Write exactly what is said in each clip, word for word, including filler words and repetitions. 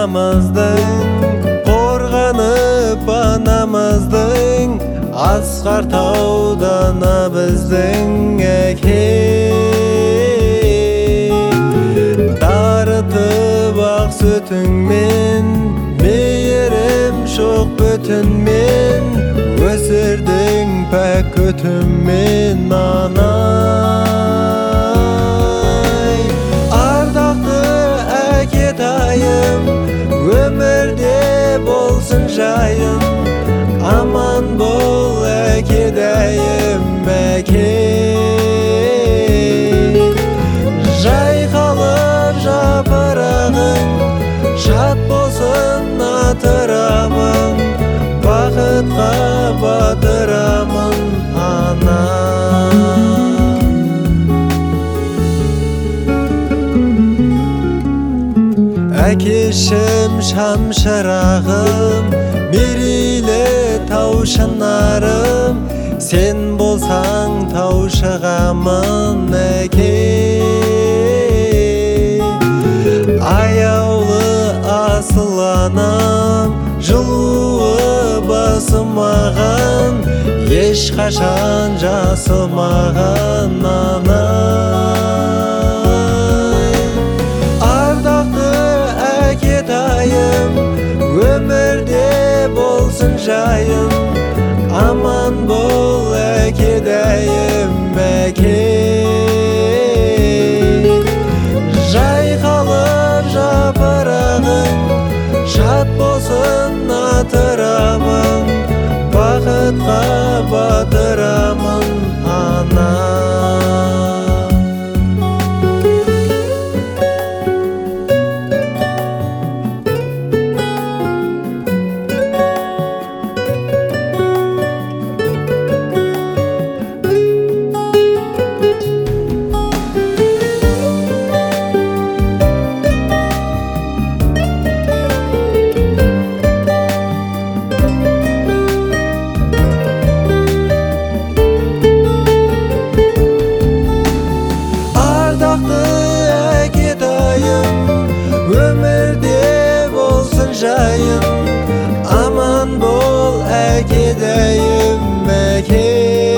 атамыздың, қорғанып анамыздың, асқар таудана біздің әке. Дарытып ақ сүтіңмен, мейірім шоқ бүтінмен, өсірдің пәк күтіммен анай. Ардақты әкетайым, өмірде болсын жайым, аман бол әкедайым әке. Жайқалып жапырағың, шат болсын атырамын, бақытқа батырамын ана. Әкешім шамшырағым, мерейлі таушынарым, сен болсаң таушығамын әке. Аяулы асыл анам, жылуы басымаған, ешқашан жасымаған анай. Ардақты әкетайым, өмірде болсын жайым, аман бол әкедайым әке. Жайқалып жапырағың, шат болсын атырамын, бақытқа батырамын ана. Өмірде болсын жайым, аман бол әкедайым әке.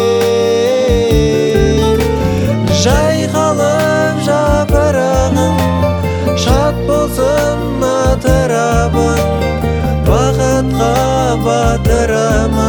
Жайқалып жапырағың, шат болсын атырабың, бақытқа батырамын.